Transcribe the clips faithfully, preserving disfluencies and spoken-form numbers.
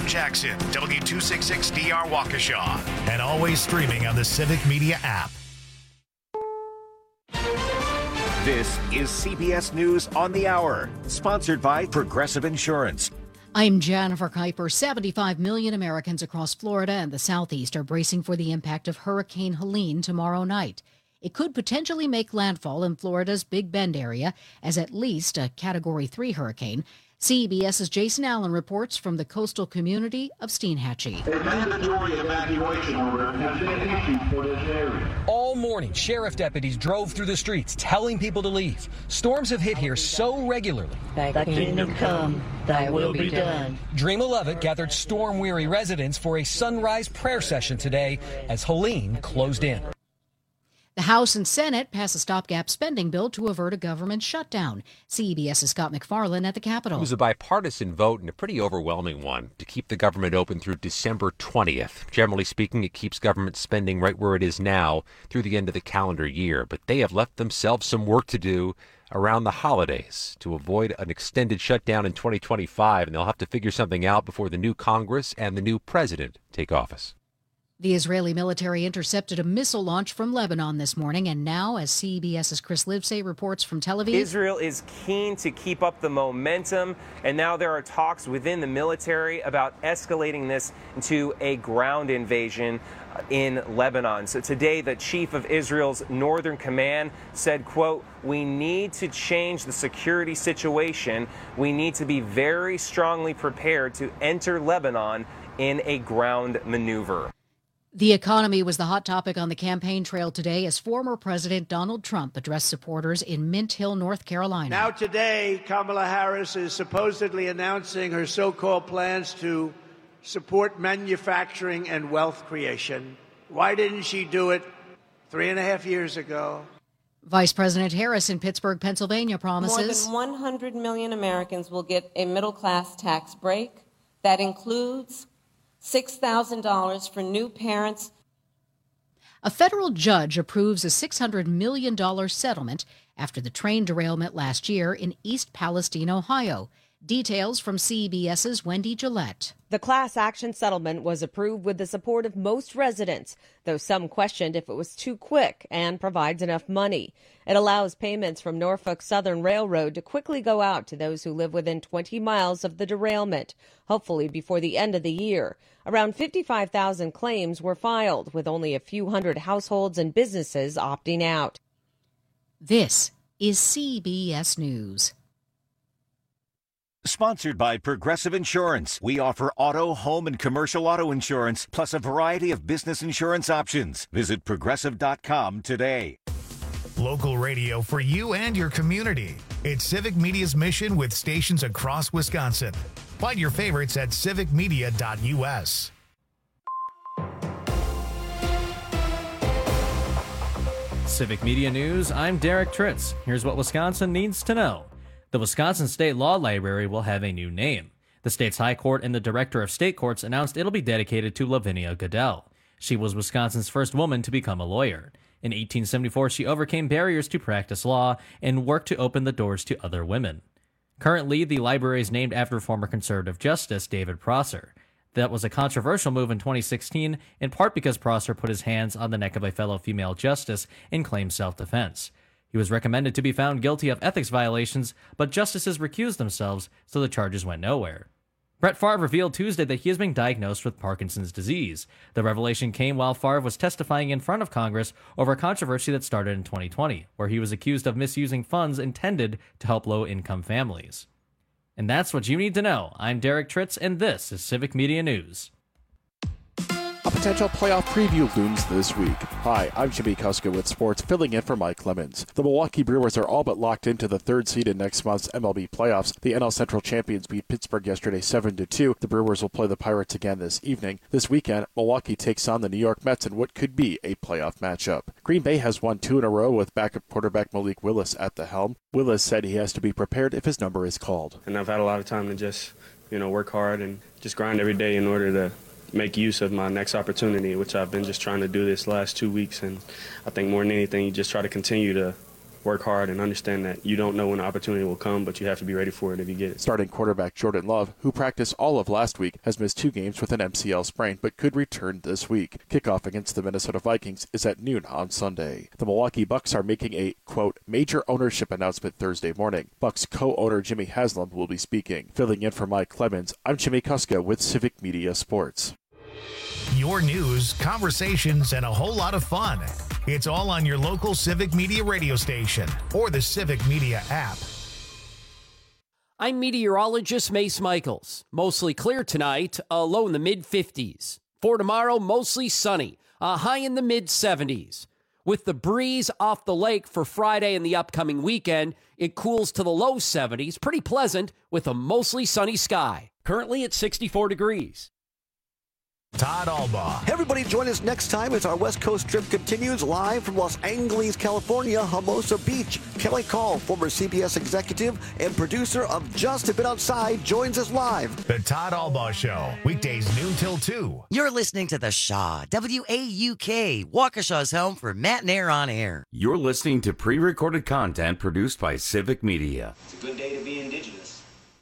Sam Jackson, W two sixty-six D R Waukesha, and always streaming on the Civic Media app. This is C B S News on the Hour, sponsored by Progressive Insurance. I'm Jennifer Kuiper. seventy-five million Americans across Florida and the Southeast are bracing for the impact of Hurricane Helene tomorrow night. It could potentially make landfall in Florida's Big Bend area as at least a Category three hurricane. CBS's Jason Allen reports from the coastal community of Steinhatchee. A mandatory evacuation order has been issued for this area. All morning, sheriff deputies drove through the streets telling people to leave. Storms have hit here so regularly. Thy kingdom come, thy will be done. Dreama Levitt gathered storm-weary residents for a sunrise prayer session today as Helene closed in. The House and Senate pass a stopgap spending bill to avert a government shutdown. CBS's Scott McFarlane at the Capitol. It was a bipartisan vote and a pretty overwhelming one to keep the government open through December twentieth. Generally speaking, it keeps government spending right where it is now through the end of the calendar year. But they have left themselves some work to do around the holidays to avoid an extended shutdown in twenty twenty-five, and they'll have to figure something out before the new Congress and the new president take office. The Israeli military intercepted a missile launch from Lebanon this morning, and now, as CBS's Chris Livesay reports from Tel Aviv, Israel is keen to keep up the momentum, and now there are talks within the military about escalating this into a ground invasion in Lebanon. So today, the chief of Israel's Northern Command said, quote, "We need to change the security situation. We need to be very strongly prepared to enter Lebanon in a ground maneuver." The economy was the hot topic on the campaign trail today as former President Donald Trump addressed supporters in Mint Hill, North Carolina. Now today, Kamala Harris is supposedly announcing her so-called plans to support manufacturing and wealth creation. Why didn't she do it three and a half years ago? Vice President Harris in Pittsburgh, Pennsylvania promises more than one hundred million Americans will get a middle-class tax break that includes six thousand dollars for new parents. A federal judge approves a six hundred million dollars settlement after the train derailment last year in East Palestine, Ohio. Details from CBS's Wendy Gillette. The class action settlement was approved with the support of most residents, though some questioned if it was too quick and provides enough money. It allows payments from Norfolk Southern Railroad to quickly go out to those who live within twenty miles of the derailment, hopefully before the end of the year. Around fifty-five thousand claims were filed, with only a few hundred households and businesses opting out. This is C B S News. Sponsored by Progressive Insurance. We offer auto, home, and commercial auto insurance, plus a variety of business insurance options. Visit progressive dot com today. Local radio for you and your community. It's Civic Media's mission with stations across Wisconsin. Find your favorites at civic media dot u s. Civic Media News, I'm Derek Tritz. Here's what Wisconsin needs to know. The Wisconsin State Law Library will have a new name. The state's High Court and the Director of State Courts announced it'll be dedicated to Lavinia Goodell. She was Wisconsin's first woman to become a lawyer. In eighteen seventy-four, she overcame barriers to practice law and worked to open the doors to other women. Currently, the library is named after former conservative Justice David Prosser. That was a controversial move in twenty sixteen, in part because Prosser put his hands on the neck of a fellow female justice and claimed self-defense. He was recommended to be found guilty of ethics violations, but justices recused themselves, so the charges went nowhere. Brett Favre revealed Tuesday that he is being diagnosed with Parkinson's disease. The revelation came while Favre was testifying in front of Congress over a controversy that started in twenty twenty, where he was accused of misusing funds intended to help low-income families. And that's what you need to know. I'm Derek Tritz, and this is Civic Media News. A potential playoff preview looms this week. Hi, I'm Jimmy Kuska with sports, filling in for Mike Lemons. The Milwaukee Brewers are all but locked into the third seed in next month's M L B playoffs. The N L Central champions beat Pittsburgh yesterday seven to two. The Brewers will play the Pirates again this evening. This weekend, Milwaukee takes on the New York Mets in what could be a playoff matchup. Green Bay has won two in a row with backup quarterback Malik Willis at the helm. Willis said he has to be prepared if his number is called. And I've had a lot of time to just, you know, work hard and just grind every day in order to make use of my next opportunity, which I've been just trying to do this last two weeks. And I think more than anything, you just try to continue to work hard and understand that you don't know when the opportunity will come, but you have to be ready for it if you get it. Starting quarterback Jordan Love, who practiced all of last week, has missed two games with an M C L sprain, but could return this week. Kickoff against the Minnesota Vikings is at noon on Sunday. The Milwaukee Bucks are making a, quote, major ownership announcement Thursday morning. Bucks co-owner Jimmy Haslam will be speaking. Filling in for Mike Clemens, I'm Jimmy Kuska with Civic Media Sports. Your news, conversations, and a whole lot of fun. It's all on your local Civic Media radio station or the Civic Media app. I'm meteorologist Mace Michaels. Mostly clear tonight, a low in the mid fifties. For tomorrow, mostly sunny, a high in the mid seventies. With the breeze off the lake for Friday and the upcoming weekend, it cools to the low seventies. Pretty pleasant with a mostly sunny sky. Currently at sixty-four degrees. Todd Albaugh. Everybody join us next time as our West Coast trip continues live from Los Angeles, California, Hermosa Beach. Kelly Call, former C B S executive and producer of Just a Bit Outside, joins us live. The Todd Albaugh Show, weekdays noon till two. You're listening to The Shaw, W A U K, Waukesha's home for Matt and Air on Air. You're listening to pre-recorded content produced by Civic Media. It's a good day to be indigenous.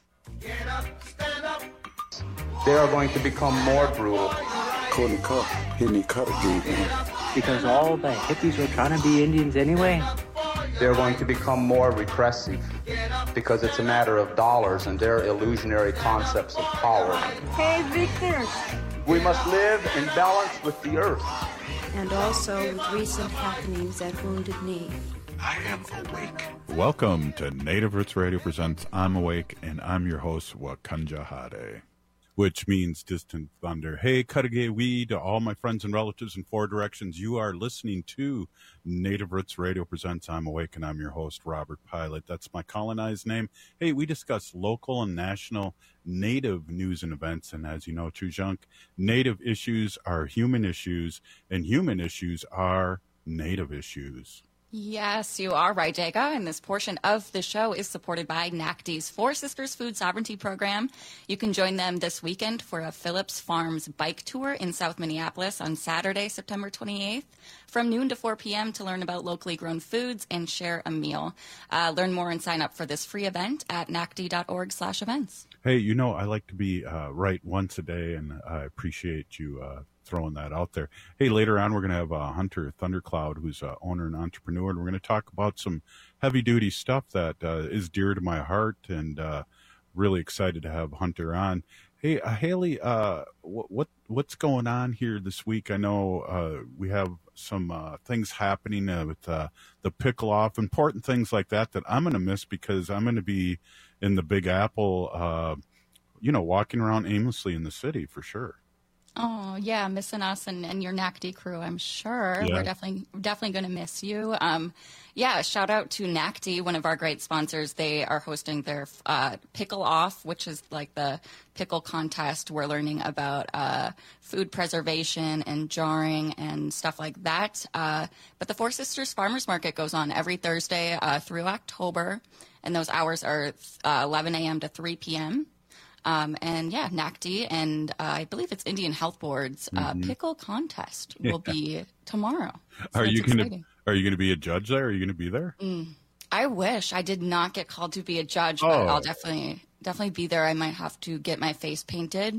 Get up, stand up. They are going to become more brutal. Couldn't cut, hitting cut again. Because all the hippies were trying to be Indians anyway. They're going to become more repressive because it's a matter of dollars and their illusionary concepts of power. Hey, Victor. We must live in balance with the earth. And also with recent happenings at Wounded Knee. I am awake. Welcome to Native Roots Radio presents I'm Awake, and I'm your host, Wakanja Hade, which means distant thunder. Hey, Cudahy Wee, to all my friends and relatives in four directions, you are listening to Native Roots Radio presents I'm Awake, and I'm your host, Robert Pilot. That's my colonized name. Hey, we discuss local and national Native news and events, and as you know, Chujunk, Native issues are human issues, and human issues are Native issues. Yes, you are right, Jaga, and this portion of the show is supported by N A C D's Four Sisters Food Sovereignty Program. You can join them this weekend for a Phillips Farms bike tour in South Minneapolis on Saturday, September twenty-eighth, from noon to four p.m. to learn about locally grown foods and share a meal. Uh, learn more and sign up for this free event at nacd.org slash events. Hey, you know, I like to be uh, right once a day, and I appreciate you uh, throwing that out there. Hey, later on, we're going to have uh, Hunter Thundercloud, who's an owner and entrepreneur, and we're going to talk about some heavy-duty stuff that uh, is dear to my heart, and uh, really excited to have Hunter on. Hey, uh, Haley, uh, what, what what's going on here this week? I know uh, we have some uh, things happening uh, with uh, the pickle off, important things like that that I'm going to miss because I'm going to be in the Big Apple, uh, you know, walking around aimlessly in the city for sure. Oh, yeah, missing us and, and your N A C D crew, I'm sure. Yeah. We're definitely definitely going to miss you. Um, yeah, shout out to N A C D, one of our great sponsors. They are hosting their uh, Pickle Off, which is like the pickle contest. We're learning about uh, food preservation and jarring and stuff like that. Uh, but the Four Sisters Farmers Market goes on every Thursday uh, through October, and those hours are uh, eleven a.m. to three p.m., Um, and yeah, N A C D and uh, I believe it's Indian Health Board's uh, Mhm. pickle contest Yeah. will be tomorrow. So Are that's you going to exciting. Are you going to be a judge there? Are you going to be there? Mm, I wish I did not get called to be a judge, Oh. but I'll definitely definitely be there. I might have to get my face painted,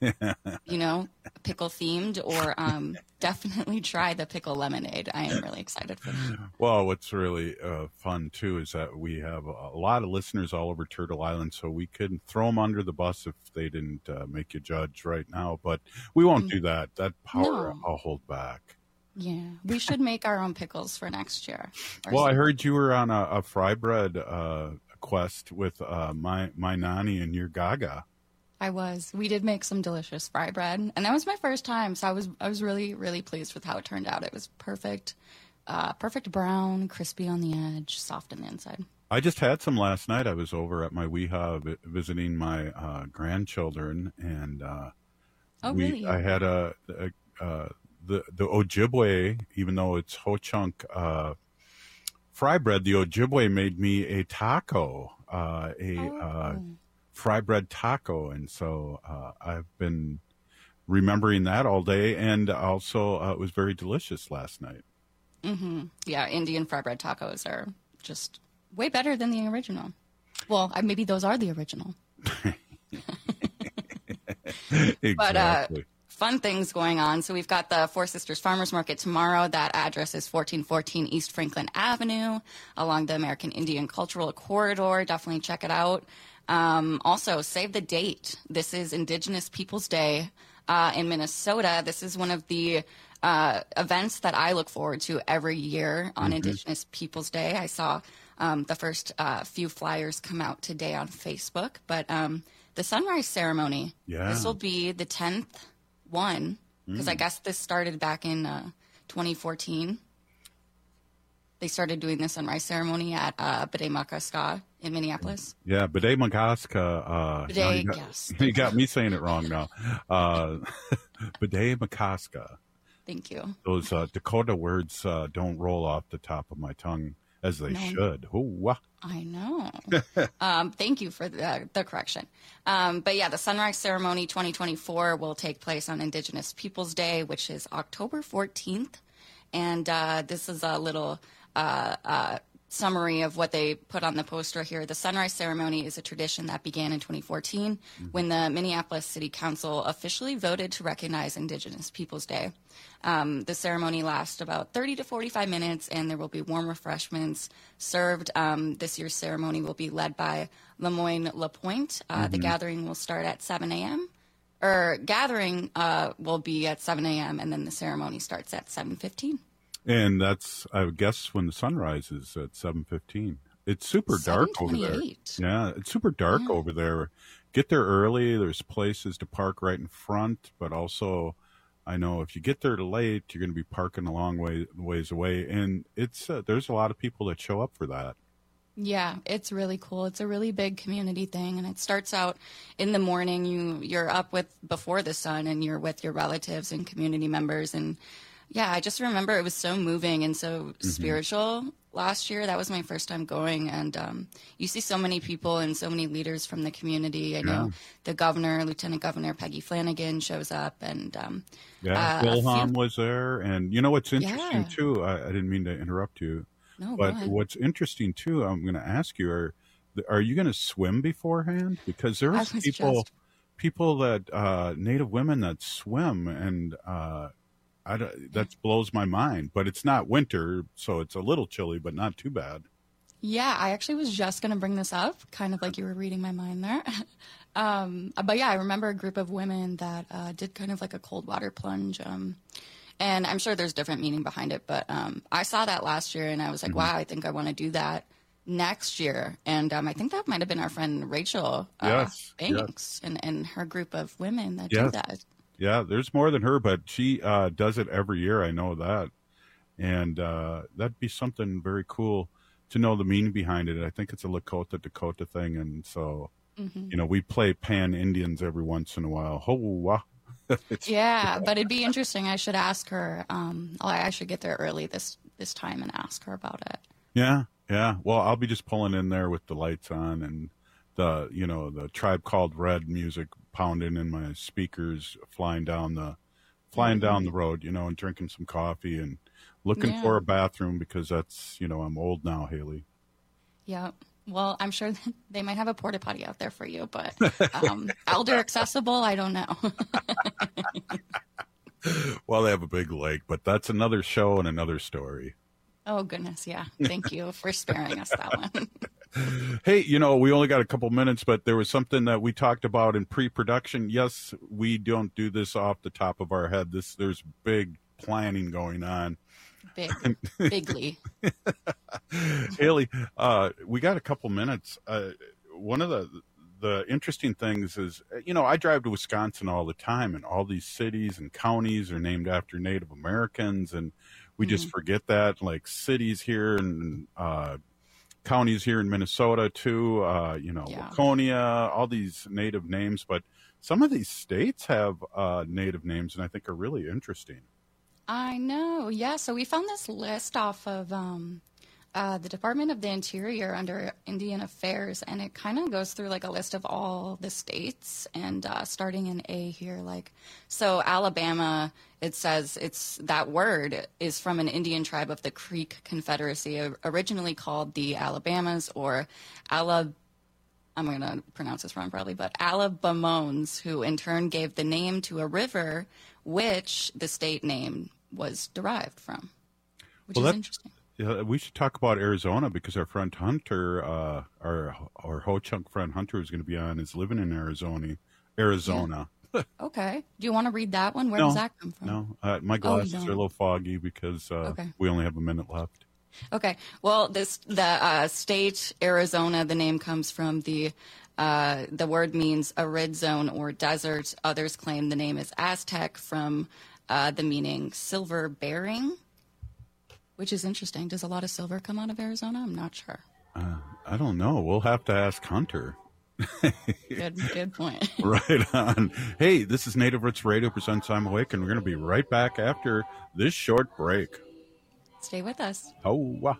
you know, pickle themed, or um, definitely try the pickle lemonade. I am really excited for that. Well, what's really uh, fun, too, is that we have a lot of listeners all over Turtle Island, so we could throw them under the bus if they didn't uh, make you judge right now. But we won't Mm. do that. That power No. I'll hold back. Yeah, we should make our own pickles for next year. or Well, I something. heard you were on a, a fry bread uh, quest with uh, my, my Nani and your Gaga. I was. We did make some delicious fry bread, and that was my first time, so I was I was really really pleased with how it turned out. It was perfect, uh, perfect brown, crispy on the edge, soft on the inside. I just had some last night. I was over at my Weeha vi- visiting my uh, grandchildren, and uh, Oh, we, really? I had a, a uh, the the Ojibwe, even though it's Ho Chunk uh, fry bread. The Ojibwe made me a taco, uh, a uh, fry bread taco, and so uh, I've been remembering that all day. And also, uh, it was very delicious last night. hmm Yeah, Indian fry bread tacos are just way better than the original. Well, I, maybe those are the original. Exactly. But uh, fun things going on. So we've got the Four Sisters Farmers Market tomorrow. That address is fourteen fourteen East Franklin Avenue along the American Indian Cultural Corridor. Definitely check it out. Um, also, save the date. This is Indigenous Peoples Day uh, in Minnesota. This is one of the uh, events that I look forward to every year on mm-hmm. Indigenous Peoples Day. I saw um, the first uh, few flyers come out today on Facebook. But um, the sunrise ceremony, yeah. this will be the tenth one, because mm. I guess this started back in uh, twenty fourteen. They started doing the sunrise ceremony at uh, B'day Makaska in Minneapolis. Yeah, B'day Makaska. Uh, B'day, no, you, got, yes. you got me saying it wrong now. Uh, B'day Makaska. Thank you. Those uh, Dakota words uh, don't roll off the top of my tongue as they no. should. Ooh, wah. I know. um, thank you for the, the correction. Um, but yeah, the sunrise ceremony twenty twenty-four will take place on Indigenous Peoples Day, which is October fourteenth. And uh, this is a little uh, uh, summary of what they put on the poster here. The sunrise ceremony is a tradition that began in twenty fourteen mm-hmm. when the Minneapolis City Council officially voted to recognize Indigenous Peoples Day. Um, the ceremony lasts about thirty to forty-five minutes, and there will be warm refreshments served. Um, this year's ceremony will be led by Lemoyne Lapointe. Uh, mm-hmm. The gathering will start at seven a.m. Or gathering uh, will be at seven a.m., and then the ceremony starts at seven fifteen. And that's, I guess, when the sun rises at seven fifteen. It's super dark over there. Yeah, it's super dark yeah. over there. Get there early. There's places to park right in front, but also, I know if you get there late, you're going to be parking a long way ways away. And it's uh, there's a lot of people that show up for that. Yeah, it's really cool. It's a really big community thing, and it starts out in the morning. You you're up with before the sun, and you're with your relatives and community members. And yeah, I just remember it was so moving and so mm-hmm. spiritual last year. That was my first time going, and um, you see so many people and so many leaders from the community. I know yeah. the governor, Lieutenant Governor Peggy Flanagan, shows up, and um, yeah, uh, Wilhelm few... was there. And you know what's interesting yeah. too? I, I didn't mean to interrupt you. No, but what's interesting too, I'm going to ask you: Are are you going to swim beforehand? Because there's people, just... people that uh, Native women that swim, and uh, I that blows my mind. But it's not winter, so it's a little chilly, but not too bad. Yeah, I actually was just going to bring this up, kind of like you were reading my mind there. um, but yeah, I remember a group of women that uh, did kind of like a cold water plunge. Um, And I'm sure there's different meaning behind it, but um, I saw that last year, and I was like, mm-hmm. wow, I think I want to do that next year. And um, I think that might have been our friend Rachel uh, yes, Banks yes. And, and her group of women that yes. do that. Yeah, there's more than her, but she uh, does it every year. I know that. And uh, that'd be something very cool to know the meaning behind it. I think it's a Lakota, Dakota thing. And so, mm-hmm. you know, we play Pan-Indians every once in a while. Ho-wah. Yeah, but it'd be interesting. I should ask her. Um, I should get there early this this time and ask her about it. Yeah, yeah. Well, I'll be just pulling in there with the lights on and the you know the Tribe Called Red music pounding in my speakers, flying down the flying mm-hmm. down the road, you know, and drinking some coffee and looking yeah. for a bathroom because that's you know I'm old now, Haley. Yeah. Well, I'm sure they might have a porta potty out there for you, but um, elder accessible, I don't know. Well, they have a big lake, but that's another show and another story. Oh, goodness. Yeah. Thank you for sparing us that one. Hey, you know, we only got a couple minutes, but there was something that we talked about in pre-production. Yes, we don't do this off the top of our head. This there's big planning going on. Big, bigly. Haley, uh, we got a couple minutes. Uh, one of the the interesting things is, you know, I drive to Wisconsin all the time, and all these cities and counties are named after Native Americans, and we mm-hmm. just forget that. Like cities here and uh, counties here in Minnesota too. Uh, you know, yeah. Laconia, all these Native names, but some of these states have uh, Native names, and I think are really interesting. I know. Yeah. So we found this list off of um, Uh, the Department of the Interior under Indian Affairs, and it kind of goes through like a list of all the states, and uh, starting in A here, like, so Alabama, it says it's, that word is from an Indian tribe of the Creek Confederacy, originally called the Alabamas, or Alab, I'm going to pronounce this wrong probably, but Alabamones, who in turn gave the name to a river, which the state name was derived from, which well, is interesting. Yeah, we should talk about Arizona because our friend Hunter, uh, our our Ho-Chunk friend Hunter, is going to be on. Is living in Arizona, Arizona. Yeah. Okay. Do you want to read that one? Where no, does that come from? No, uh, my glasses oh, are a little foggy because uh, okay. we only have a minute left. Okay. Well, this the uh, state Arizona. The name comes from the uh, the word means arid zone or desert. Others claim the name is Aztec from uh, the meaning silver bearing. Which is interesting. Does a lot of silver come out of Arizona? I'm not sure. Uh, I don't know. We'll have to ask Hunter. good, good point. Right on. Hey, this is Native Roots Radio presents I'm Awake, and we're going to be right back after this short break. Stay with us. Oh, wow.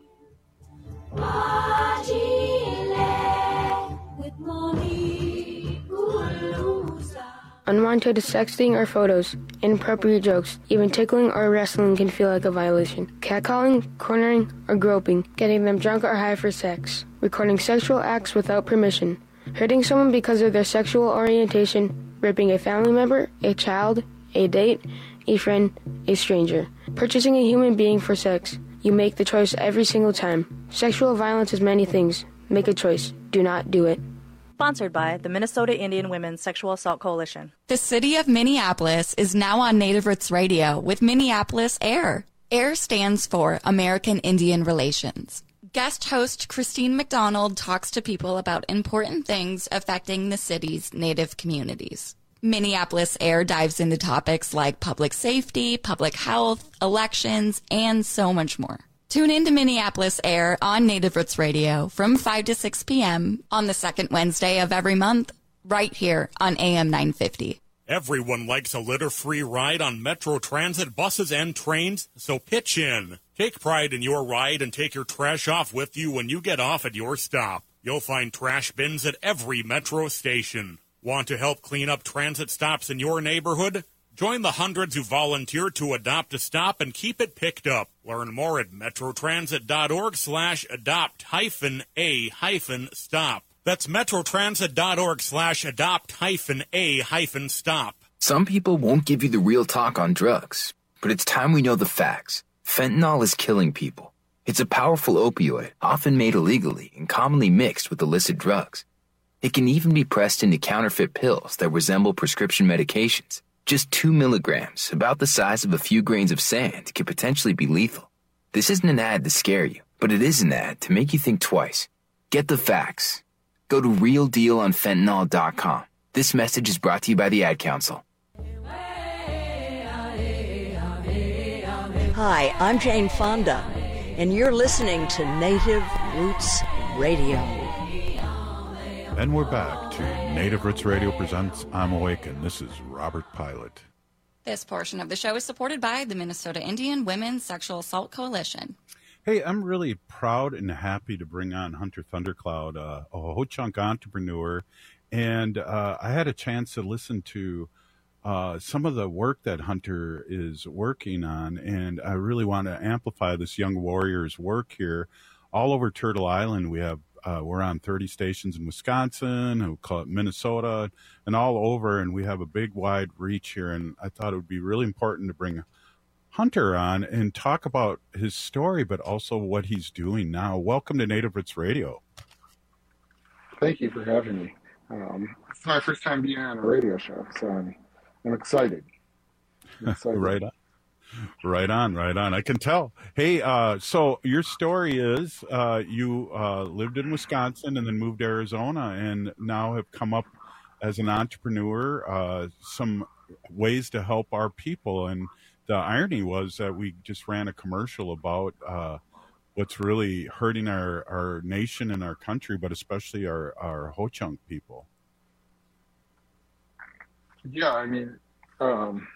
Unwanted sexting or photos, inappropriate jokes, even tickling or wrestling can feel like a violation. Catcalling, cornering, or groping, getting them drunk or high for sex, recording sexual acts without permission, hurting someone because of their sexual orientation, raping a family member, a child, a date, a friend, a stranger, purchasing a human being for sex. You make the choice every single time. Sexual violence is many things. Make a choice. Do not do it. Sponsored by the Minnesota Indian Women's Sexual Assault Coalition. The city of Minneapolis is now on Native Roots Radio with Minneapolis AIR. AIR stands for American Indian Relations. Guest host Christine McDonald talks to people about important things affecting the city's Native communities. Minneapolis AIR dives into topics like public safety, public health, elections, and so much more. Tune in to Minneapolis AIR on Native Roots Radio from five to six p.m. on the second Wednesday of every month, right here on A M nine fifty. Everyone likes a litter-free ride on Metro Transit buses and trains, so pitch in. Take pride in your ride and take your trash off with you when you get off at your stop. You'll find trash bins at every Metro station. Want to help clean up transit stops in your neighborhood? Join the hundreds who volunteer to adopt a stop and keep it picked up. Learn more at metrotransit.org slash adopt hyphen a hyphen stop. That's metrotransit.org slash adopt hyphen a hyphen stop. Some people won't give you the real talk on drugs, but it's time we know the facts. Fentanyl is killing people. It's a powerful opioid, often made illegally and commonly mixed with illicit drugs. It can even be pressed into counterfeit pills that resemble prescription medications. Just two milligrams, about the size of a few grains of sand, can potentially be lethal. This isn't an ad to scare you, but it is an ad to make you think twice. Get the facts. Go to real deal on fentanyl dot com. This message is brought to you by the Ad Council. Hi, I'm Jane Fonda, and you're listening to Native Roots Radio. And we're back to Native Roots Radio presents I'm Awake, and this is Robert Pilot. This portion of the show is supported by the Minnesota Indian Women's Sexual Assault Coalition. Hey, I'm really proud and happy to bring on Hunter Thundercloud, uh, a Ho-Chunk entrepreneur, and uh, I had a chance to listen to uh, some of the work that Hunter is working on, and I really want to amplify this young warrior's work here. All over Turtle Island, we have Uh, we're on thirty stations in Wisconsin, we call it Minnesota, and all over, and we have a big, wide reach here. And I thought it would be really important to bring Hunter on and talk about his story, but also what he's doing now. Welcome to Native Roots Radio. Thank you for having me. Um, it's my first time being on a radio show, so I'm, I'm excited. I'm excited. Right on. Right on, right on. I can tell. Hey, uh, so your story is uh, you uh, lived in Wisconsin and then moved to Arizona and now have come up as an entrepreneur, uh, some ways to help our people. And the irony was that we just ran a commercial about uh, what's really hurting our, our nation and our country, but especially our, our Ho-Chunk people. Yeah, I mean, um,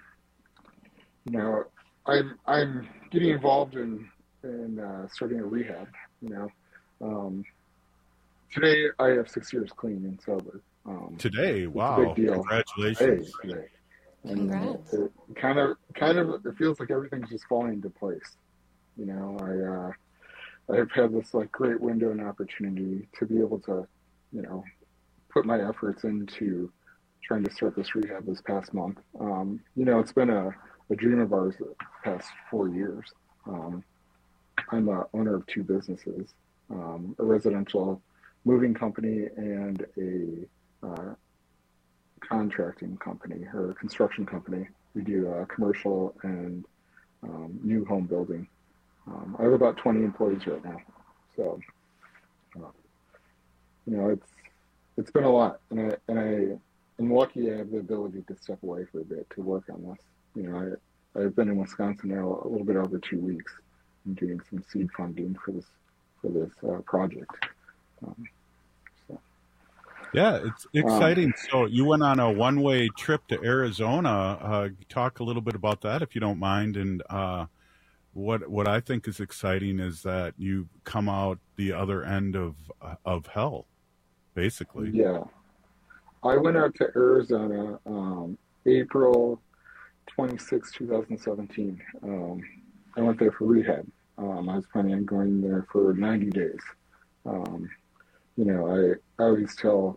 you know, I'm I'm getting involved in in uh, starting a rehab You know, um, today I have six years clean and sober. Um, today, wow! Big deal. Congratulations! Hey, today. And uh, it kind of, kind of, it feels like everything's just falling into place. You know, I, uh, I've had this like great window and opportunity to be able to, you know, put my efforts into trying to start this rehab this past month. Um, you know, it's been a, a dream of ours the past four years. Um, I'm a owner of two businesses, um, a residential moving company and a uh, contracting company or a construction company. We do uh, commercial and um, new home building. Um, I have about twenty employees right now. So, uh, you know, it's it's been a lot, and I and I am lucky I have the ability to step away for a bit to work on this. You know, I I've been in Wisconsin now a little bit over two weeks. I'm doing some seed funding for this for this uh, project. Um, so. Yeah, it's exciting. Um, so you went on a one-way trip to Arizona. Uh, talk a little bit about that, if you don't mind. And uh, what what I think is exciting is that you come out the other end of of hell, basically. Yeah, I went out to Arizona um, April twenty-sixth, twenty seventeen. Um, I went there for rehab. Um, I was planning on going there for ninety days. Um, you know, I, I always tell,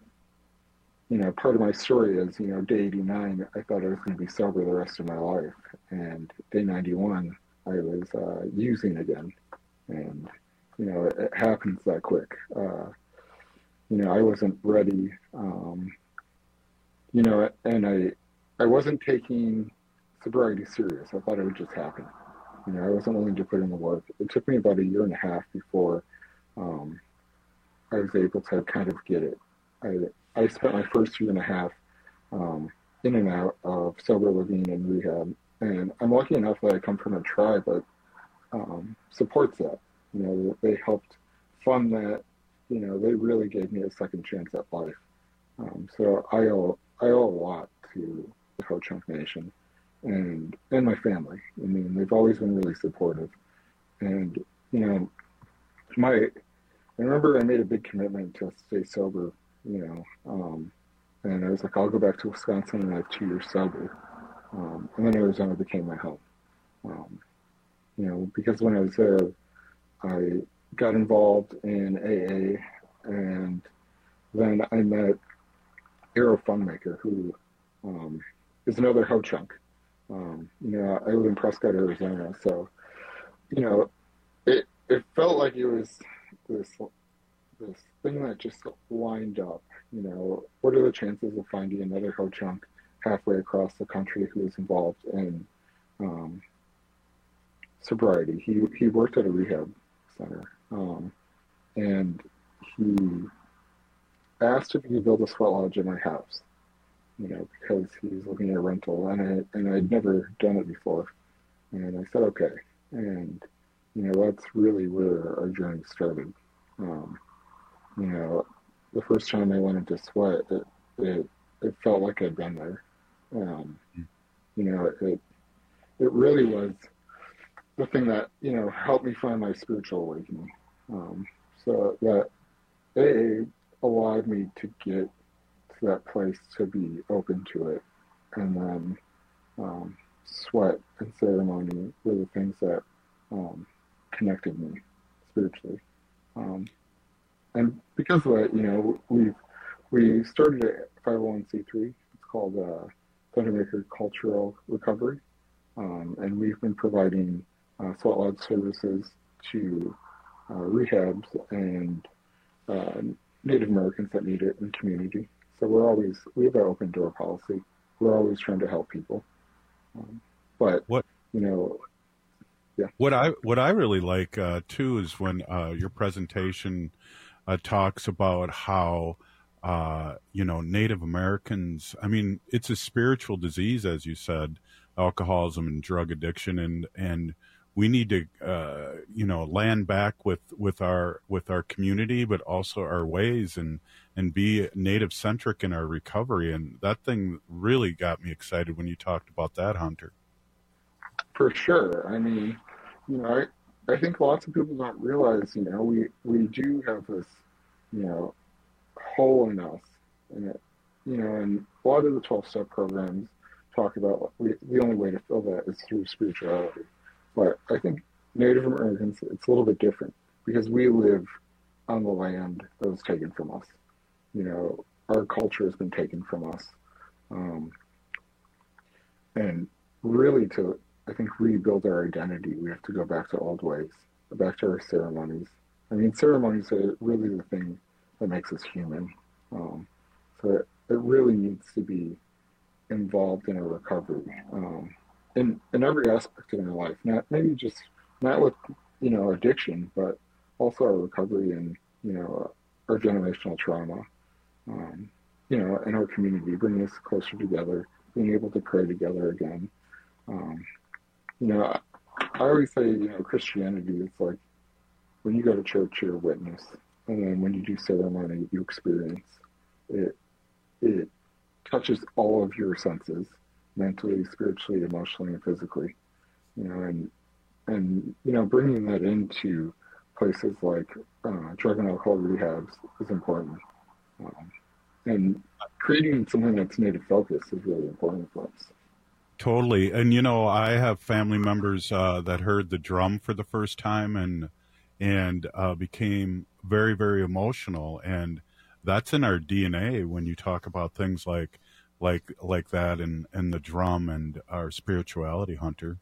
you know, part of my story is, you know, day eighty-nine, I thought I was going to be sober the rest of my life. And day ninety-one, I was uh, using again. And, you know, it, it happens that quick. Uh, you know, I wasn't ready, um, you know, and I, I wasn't taking sobriety serious. I thought it would just happen. You know, I wasn't willing to put in the work. It took me about a year and a half before um, I was able to kind of get it. I I spent my first year and a half um, in and out of sober living and rehab, and I'm lucky enough that I come from a tribe that um, supports that. You know, they helped fund that. You know, they really gave me a second chance at life. Um, so I owe I owe a lot to the Ho-Chunk Nation. And and my family. I mean, they've always been really supportive. And, you know, my, I remember I made a big commitment to stay sober, you know, um, and I was like, I'll go back to Wisconsin and I have two years sober. Um, and then Arizona became my home. Um, you know, because when I was there, I got involved in A A, and then I met Arrow Funmaker, who um, is another Ho-Chunk. Um, you know, I live in Prescott, Arizona, so, you know, it it felt like it was this this thing that just lined up. You know, what are the chances of finding another Ho-Chunk halfway across the country who is involved in um, sobriety? He he worked at a rehab center, um, and he asked if he could build a sweat lodge in my house. You know, because he's looking at rental, and I and I'd never done it before, and I said okay, and you know that's really where our journey started. Um, you know, the first time I went into sweat, it it, it felt like I'd been there. Um, you know, it it really was the thing that you know helped me find my spiritual awakening. Um, so that A A allowed me to get to that place to be open to it, and then um, sweat and ceremony were the things that um, connected me spiritually. Um, and because of that, you know, we we started a five oh one c three. It's called uh, Thundermaker Cultural Recovery, um, and we've been providing uh, sweat lodge services to uh, rehabs and uh, Native Americans that need it in the community. So we're always, we have an open door policy. We're always trying to help people. Um, but, what, you know, yeah. What I, what I really like, uh, too, is when uh, your presentation uh, talks about how, uh, you know, Native Americans, I mean, it's a spiritual disease, as you said, alcoholism and drug addiction. And, and we need to, uh, you know, land back with, with our, with our community, but also our ways, and, and be Native centric in our recovery. And that thing really got me excited when you talked about that, Hunter. For sure. I mean, you know, I, I think lots of people don't realize, you know, we, we do have this, you know, hole in us. And, it, you know, and a lot of the twelve-step programs talk about we, the only way to fill that is through spirituality. But I think Native Americans, it's a little bit different because we live on the land that was taken from us. You know, our culture has been taken from us. Um, and really to, I think, rebuild our identity, we have to go back to old ways, back to our ceremonies. I mean, ceremonies are really the thing that makes us human. Um, so it, it really needs to be involved in a recovery um, in, in every aspect of our life, not maybe just, not with, you know, addiction, but also our recovery and, you know, our generational trauma, um, you know, in our community, bringing us closer together, being able to pray together again. Um, you know, I, I always say, you know, Christianity is like when you go to church, you're a witness. And then when you do ceremony, you experience it. It touches all of your senses, mentally, spiritually, emotionally, and physically. You know, and and you know, bringing that into places like uh, drug and alcohol rehabs is important. Um, and creating something that's native focused is really important for us. Totally. And, you know, I have family members uh, that heard the drum for the first time and and uh, became very, very emotional. And that's in our D N A when you talk about things like like like that and, and the drum and our spirituality, Hunter.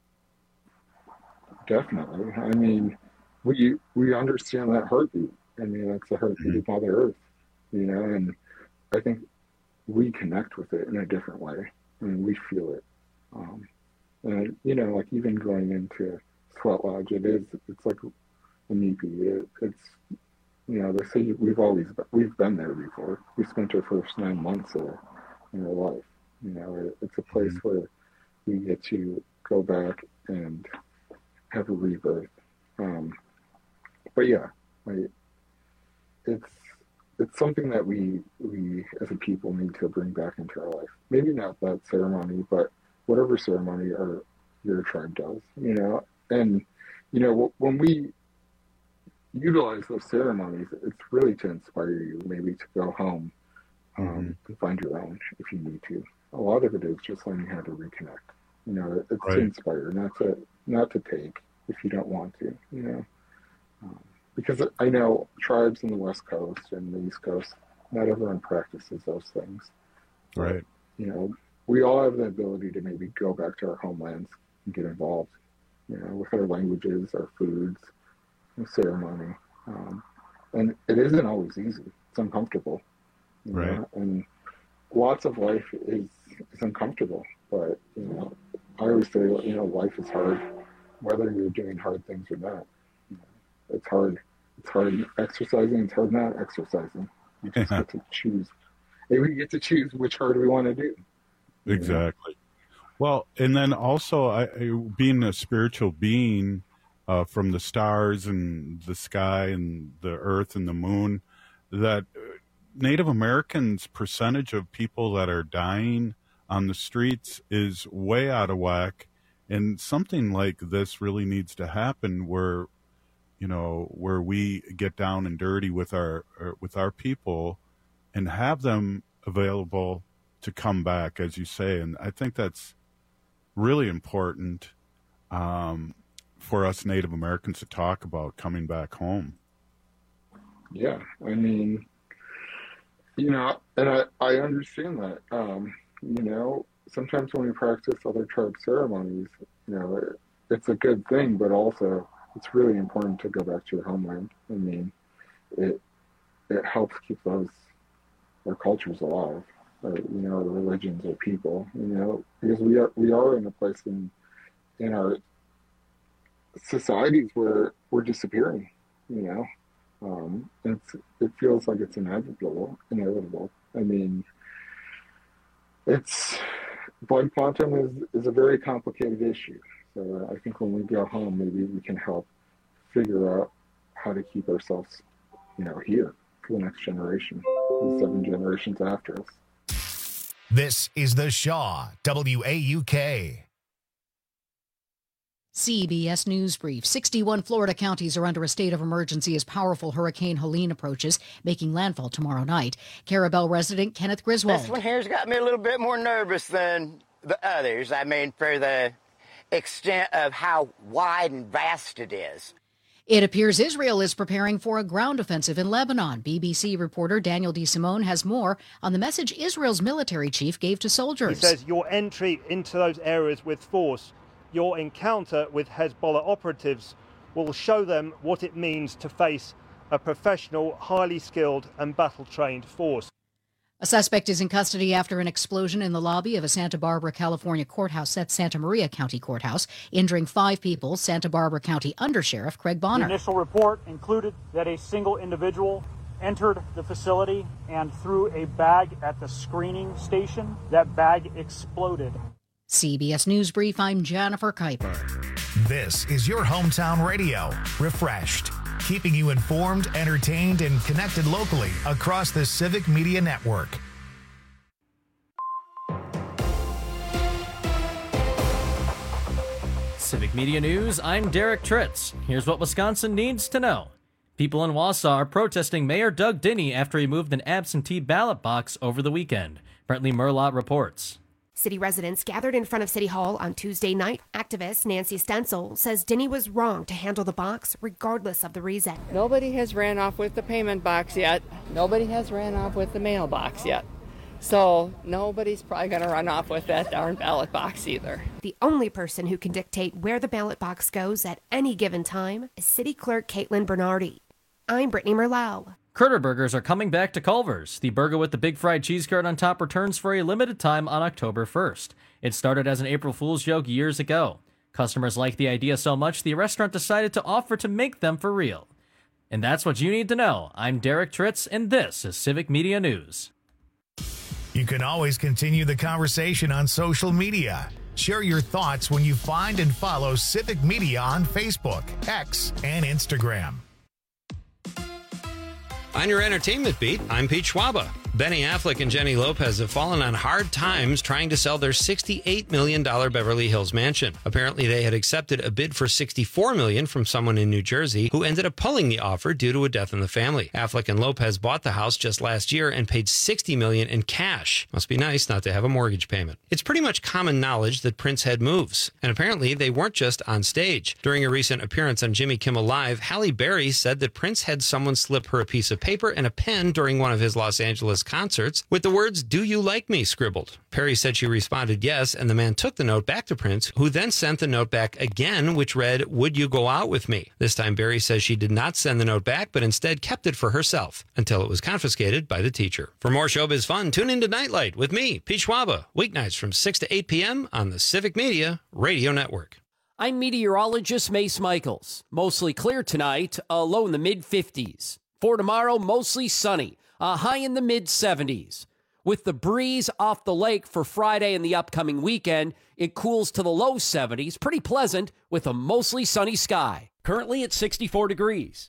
Definitely. I mean, we we understand that heartbeat. I mean, that's the heartbeat mm-hmm. of Mother Earth, you know, and I think we connect with it in a different way. I mean, we feel it. Um, and, you know, like even going into Sweat Lodge, it is, it's like a Nipi. It, it's, you know, they say we've always, been, we've been there before. We spent our first nine months there in our life. You know, it, it's a place mm-hmm. where we get to go back and have a rebirth. Um, but yeah, like, it's, it's something that we, we as a people need to bring back into our life. Maybe not that ceremony, but whatever ceremony our, your tribe does, you know. And, you know, when we utilize those ceremonies, it's really to inspire you maybe to go home um, mm-hmm. and find your own if you need to. A lot of it is just learning how to reconnect. You know, it's right. to inspire, not to not to take if you don't want to, you know. Um, because I know tribes in the West Coast and the East Coast, not everyone practices those things. Right. You know, we all have the ability to maybe go back to our homelands and get involved, you know, with our languages, our foods, ceremony. Um, and it isn't always easy. It's uncomfortable. You right. know? And lots of life is, is uncomfortable. But, you know, I always say, you know, life is hard, whether you're doing hard things or not. You know, it's hard. It's hard exercising. It's hard not exercising. You just get to choose. Maybe we get to choose which hard we want to do. Exactly. Know? Well, and then also I, I, being a spiritual being uh, from the stars and the sky and the earth and the moon, that Native Americans' percentage of people that are dying on the streets is way out of whack. And something like this really needs to happen where, you know, where we get down and dirty with our, with our people and have them available to come back, as you say. And I think that's really important um, for us Native Americans to talk about coming back home. Yeah, I mean, you know, and I, I understand that. Um, you know, sometimes when we practice other tribe ceremonies, you know, it, it's a good thing, but also it's really important to go back to your homeland. I mean, it it helps keep those our cultures alive, or, you know, religions or people, you know, because we are we are in a place in in our societies where we're disappearing, you know. Um, it's it feels like it's inevitable. Inevitable. I mean, it's blood quantum is is a very complicated issue. So I think when we go home, maybe we can help figure out how to keep ourselves, you know, here for the next generation, the seven generations after us. This is the Shaw W A U K. C B S News Brief. sixty-one Florida counties are under a state of emergency as powerful Hurricane Helene approaches, making landfall tomorrow night. Carabel resident Kenneth Griswold. This one here's got me a little bit more nervous than the others. I mean, for the extent of how wide and vast it is. It appears Israel is preparing for a ground offensive in Lebanon. B B C reporter Daniel DeSimone has more on the message Israel's military chief gave to soldiers. He says your entry into those areas with force, your encounter with Hezbollah operatives will show them what it means to face a professional, highly skilled and battle-trained force. A suspect is in custody after an explosion in the lobby of a Santa Barbara, California courthouse at Santa Maria County Courthouse, injuring five people, Santa Barbara County Undersheriff Craig Bonner. The initial report included that a single individual entered the facility and threw a bag at the screening station. That bag exploded. C B S News Brief, I'm Jennifer Kuiper. This is your hometown radio, Refreshed, keeping you informed, entertained, and connected locally across the Civic Media Network. Civic Media News, I'm Derek Tritz. Here's what Wisconsin needs to know. People in Wausau are protesting Mayor Doug Dinney after he moved an absentee ballot box over the weekend. Brentley Merlot reports. City residents gathered in front of City Hall on Tuesday night. Activist Nancy Stencil says Dinney was wrong to handle the box regardless of the reason. Nobody has ran off with the payment box yet. Nobody has ran off with the mailbox yet. So nobody's probably going to run off with that darn ballot box either. The only person who can dictate where the ballot box goes at any given time is City Clerk Caitlin Bernardi. I'm Brittany Merlau. Critter Burgers are coming back to Culver's. The burger with the big fried cheese curd on top returns for a limited time on October first. It started as an April Fool's joke years ago. Customers liked the idea so much, the restaurant decided to offer to make them for real. And that's what you need to know. I'm Derek Tritz, and this is Civic Media News. You can always continue the conversation on social media. Share your thoughts when you find and follow Civic Media on Facebook, X, and Instagram. On your entertainment beat, I'm Pete Schwaba. Benny Affleck and Jenny Lopez have fallen on hard times trying to sell their sixty-eight million dollars Beverly Hills mansion. Apparently, they had accepted a bid for sixty-four million dollars from someone in New Jersey who ended up pulling the offer due to a death in the family. Affleck and Lopez bought the house just last year and paid sixty million dollars in cash. Must be nice not to have a mortgage payment. It's pretty much common knowledge that Prince had moves, and apparently they weren't just on stage. During a recent appearance on Jimmy Kimmel Live, Halle Berry said that Prince had someone slip her a piece of paper and a pen during one of his Los Angeles concerts with the words, "Do you like me?" scribbled. Perry said she responded yes, and the man took the note back to Prince, who then sent the note back again, which read, "Would you go out with me?" This time Berry says she did not send the note back, but instead kept it for herself until it was confiscated by the teacher. For more showbiz fun, tune into Nightlight with me, Pete Schwaba, weeknights from six to eight p.m. on the Civic Media Radio Network. I'm meteorologist Mace Michaels. Mostly clear tonight, a low in the mid fifties. For tomorrow, mostly sunny, a high in the mid seventies. With the breeze off the lake for Friday and the upcoming weekend, it cools to the low seventies, pretty pleasant with a mostly sunny sky. Currently at sixty-four degrees.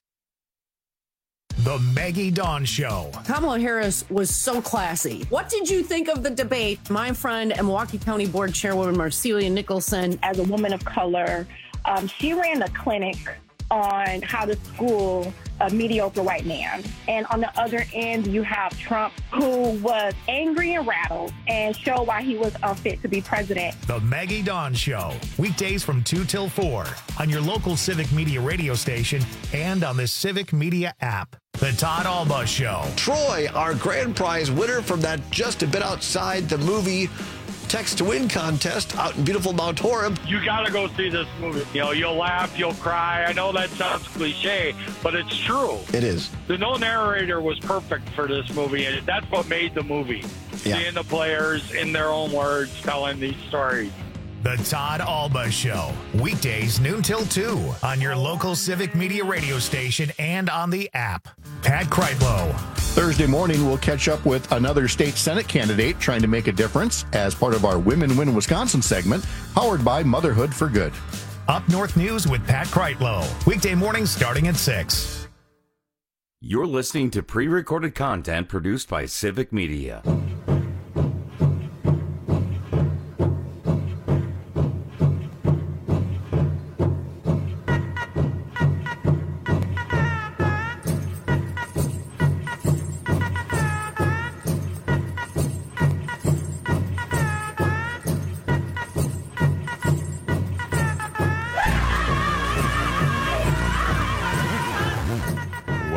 The Maggie Dawn Show. Kamala Harris was so classy. What did you think of the debate? My friend and Milwaukee County Board Chairwoman Marcelia Nicholson. As a woman of color, um, she ran a clinic on how to school a mediocre white man. And on the other end, you have Trump, who was angry and rattled and showed why he was unfit to be president. The Maggie Dawn Show, weekdays from two till four on your local Civic Media radio station and on the Civic Media app. The Todd Alba Show. Troy, our grand prize winner from that Just a Bit Outside the Movie Text to Win contest out in beautiful Mount Horeb. You gotta go see this movie. You know, you'll laugh, you'll cry. I know that sounds cliche, but it's true. It is. The no narrator was perfect for this movie, and that's what made the movie. Yeah. Seeing the players in their own words telling these stories. The Todd Alba Show, weekdays noon till two on your local Civic Media radio station and on the app. Pat Kreitlow. Thursday morning, we'll catch up with another state Senate candidate trying to make a difference as part of our Women Win Wisconsin segment, powered by Motherhood for Good. Up North News with Pat Kreitlow, weekday mornings starting at six. You're listening to pre-recorded content produced by Civic Media.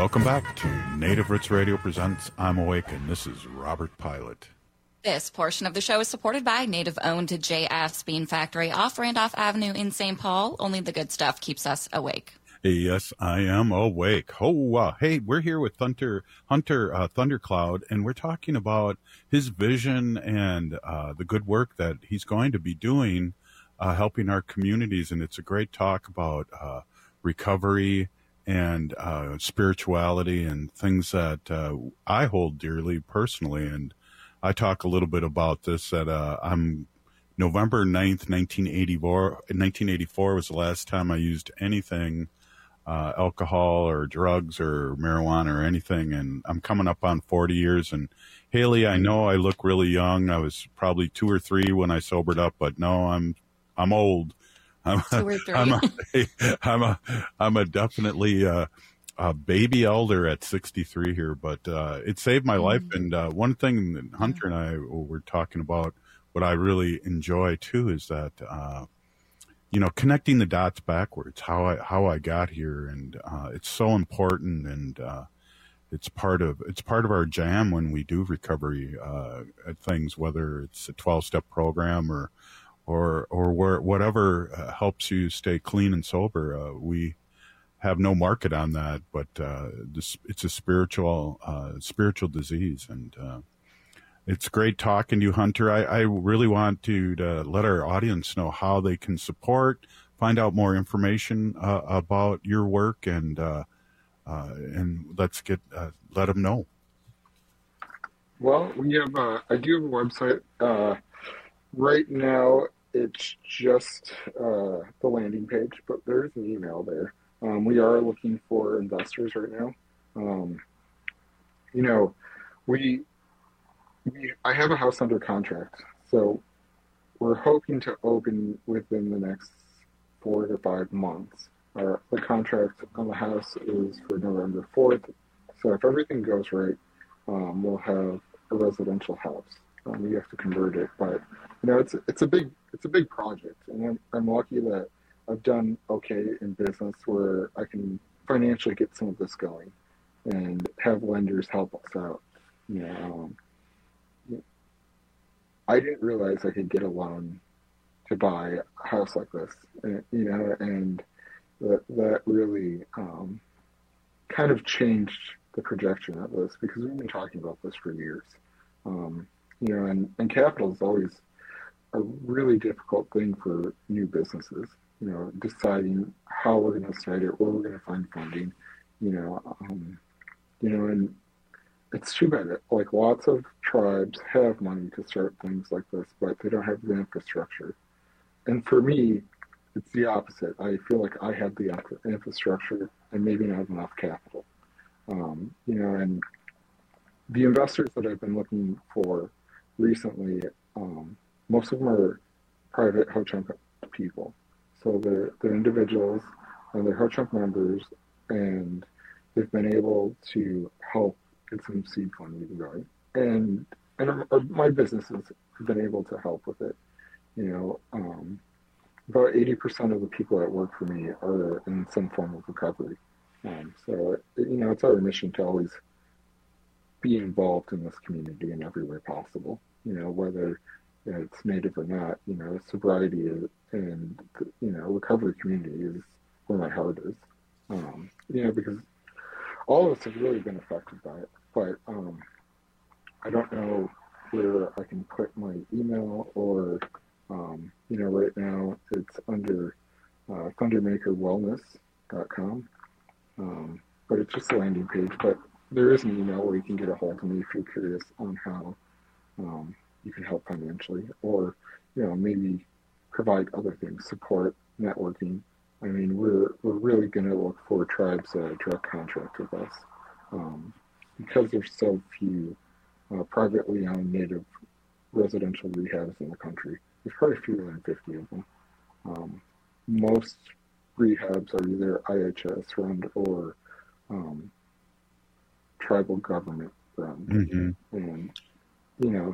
Welcome back to Native Roots Radio presents I'm Awake, and this is Robert Pilot. This portion of the show is supported by native-owned J F's Bean Factory off Randolph Avenue in Saint Paul. Only the good stuff keeps us awake. Yes, I am awake. Oh, uh, hey, we're here with Hunter Hunter uh, Thundercloud, and we're talking about his vision and uh, the good work that he's going to be doing, uh, helping our communities. And it's a great talk about uh, recovery and uh, spirituality and things that uh, I hold dearly personally. And I talk a little bit about this at uh, I'm November ninth, nineteen eighty-four. nineteen eighty-four was the last time I used anything, uh, alcohol or drugs or marijuana or anything. And I'm coming up on forty years. And Haley, I know I look really young. I was probably two or three when I sobered up, but no, I'm, I'm old. I'm, two or three. I'm a, I'm a, I'm a definitely, uh, a baby elder at sixty-three here, but uh, it saved my mm-hmm. life. And uh, one thing that Hunter and I were talking about, what I really enjoy too, is that uh, you know, connecting the dots backwards, how I how I got here, and uh, it's so important, and uh, it's part of it's part of our jam when we do recovery uh, at things, whether it's a twelve-step program or or or where, whatever uh, helps you stay clean and sober. Uh, we have no market on that, but uh, this, it's a spiritual uh, spiritual disease, and uh, it's great talking to you, Hunter. I, I really want to, to let our audience know how they can support, find out more information uh, about your work, and uh, uh, and let's get uh, let them know. Well, we have uh, I do have a website. Uh, right now, it's just uh, the landing page, but there's an email there. Um, we are looking for investors right now. Um, you know, we, we, I have a house under contract, so we're hoping to open within the next four to five months. Our, the contract on the house is for November fourth, so if everything goes right, um, we'll have a residential house. Um, we have to convert it, but you know, it's it's a big it's a big project, and I'm I'm lucky that I've done okay in business where I can financially get some of this going and have lenders help us out. You know, um, I didn't realize I could get a loan to buy a house like this, and, you know, and that, that really um, kind of changed the projection of this, because we've been talking about this for years. Um, you know, and, and capital is always a really difficult thing for new businesses. You know, deciding how we're going to start it, where we're going to find funding, you know, um, you know, and it's too bad that, like, lots of tribes have money to start things like this, but they don't have the infrastructure. And for me, it's the opposite. I feel like I have the infrastructure and maybe not enough capital. Um, you know, and the investors that I've been looking for recently, um, most of them are private Ho-Chunk people. So they're, they're individuals and they're Ho-Chunk members, and they've been able to help get some seed funding going. And and my businesses have been able to help with it. You know, um, about eighty percent of the people that work for me are in some form of recovery. Um, so, you know, it's our mission to always be involved in this community in every way possible. You know, whether it's Native or not, you know, sobriety is, and, you know, recovery community is where my heart is. Um, you know, because all of us have really been affected by it, but um, I don't know where I can put my email or, um, you know, right now it's under uh, thundermaker wellness dot com, um, but it's just a landing page. But there is an email where you can get a hold of me if you're curious on how um, you can help financially, or, you know, maybe provide other things, support, networking. I mean, we're we're really going to look for tribes that direct contract with us, um, because there's so few uh, privately owned Native residential rehabs in the country. There's probably fewer than fifty of them. Um, most rehabs are either I H S run or um, tribal government run, mm-hmm. and you know,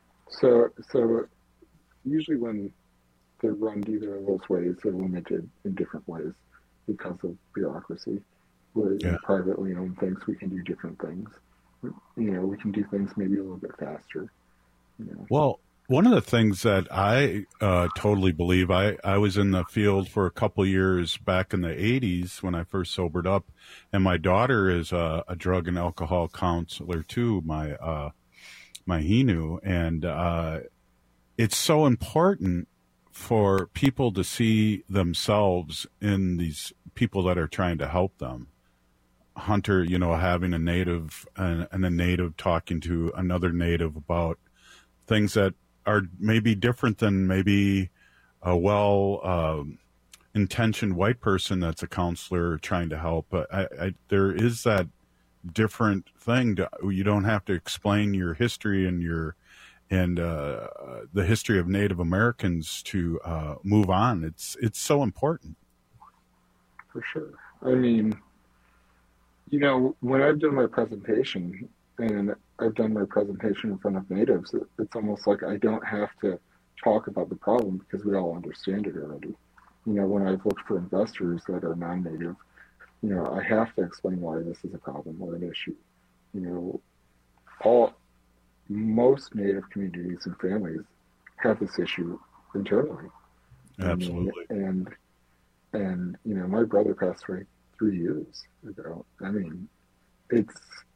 so so usually when they're run either of those ways, they're limited in different ways because of bureaucracy. Where Yeah. in privately owned things, we can do different things. You know, we can do things maybe a little bit faster. You know. Well, one of the things that I uh, totally believe, I, I was in the field for a couple years back in the eighties when I first sobered up, and my daughter is a, a drug and alcohol counselor too, my uh, my Hinu, and uh, it's so important for people to see themselves in these people that are trying to help them. Hunter, you know, having a native and, and a native talking to another native about things that are maybe different than maybe a well um, intentioned white person that's a counselor trying to help. But I, I, there is that different thing. To, you don't have to explain your history and your and uh, the history of Native Americans to uh, move on. It's it's so important. For sure. I mean, you know, when I've done my presentation, and I've done my presentation in front of natives, it, it's almost like I don't have to talk about the problem because we all understand it already. You know, when I've looked for investors that are non-native, you know, I have to explain why this is a problem or an issue. You know, all most native communities and families have this issue internally. Absolutely. I mean, and and you know, my brother passed away three years ago. I mean, it's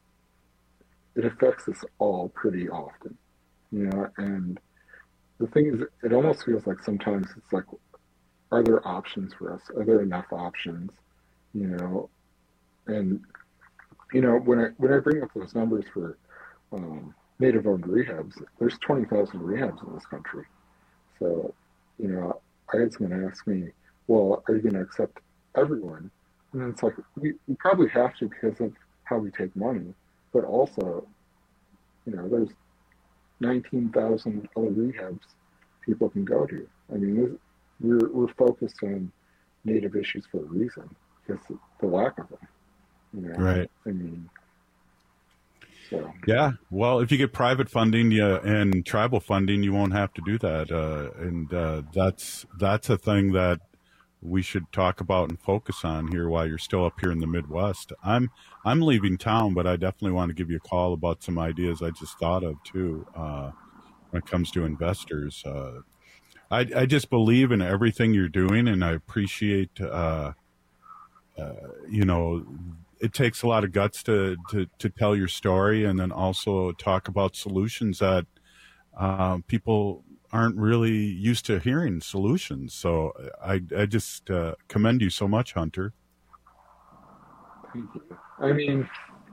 it affects us all pretty often, you know. And the thing is, it almost feels like sometimes it's like, are there options for us? Are there enough options? You know, and you know, when I when I bring up those numbers for um, Native-owned rehabs, there's twenty thousand rehabs in this country. So, you know, I had someone ask me, well, are you going to accept everyone? And then it's like, we, we probably have to because of how we take money, but also, you know, there's nineteen thousand other rehabs people can go to. I mean, this, we're, we're focused on Native issues for a reason, because the lack of them, you know? Right. I mean, so. Yeah. Well, if you get private funding yeah, and tribal funding, you won't have to do that. Uh, and uh, that's that's a thing that we should talk about and focus on here while you're still up here in the Midwest. I'm I'm leaving town, but I definitely want to give you a call about some ideas I just thought of too uh, when it comes to investors. Uh, I, I just believe in everything you're doing, and I appreciate, uh, uh, you know, it takes a lot of guts to, to, to tell your story and then also talk about solutions that uh, people aren't really used to hearing solutions. So I, I just uh, commend you so much, Hunter. Thank you. I mean,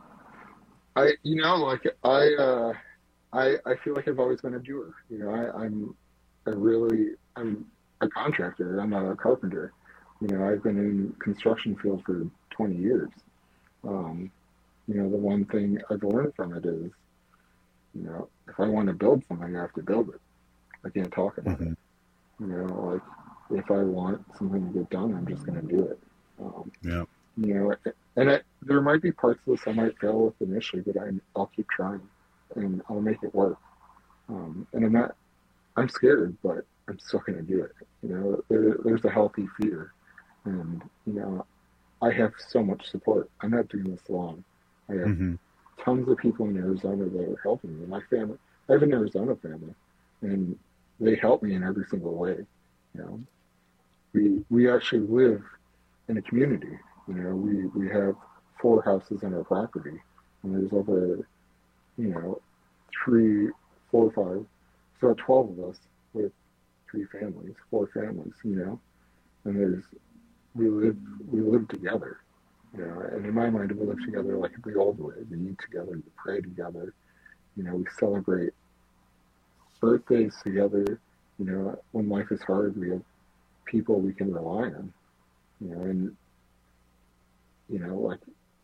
I, you know, like I, uh, I, I feel like I've always been a doer. You know, I, I'm a really, I'm a contractor. I'm not a carpenter. You know, I've been in construction field for twenty years. Um, you know, the one thing I've learned from it is, you know, if I want to build something, I have to build it. I can't talk about mm-hmm. it. You know, like if I want something to get done, I'm just going to do it. Um, yeah. You know, and I, there might be parts of this I might fail with initially, but I, I'll keep trying and I'll make it work. Um, and I'm not, I'm scared, but I'm still going to do it. You know, there, there's a healthy fear. And, you know, I have so much support. I'm not doing this alone. I have mm-hmm. tons of people in Arizona that are helping me. My family, I have an Arizona family, and they help me in every single way. You know, we we actually live in a community. You know, we, we have four houses on our property, and there's over, you know, three, four, five, so twelve of us with three families, four families. You know, and there's we live we live together. You know, and in my mind, we live together like the old way. We eat together, we pray together. You know, we celebrate birthdays together. You know, when life is hard, we have people we can rely on. You know, and you know, like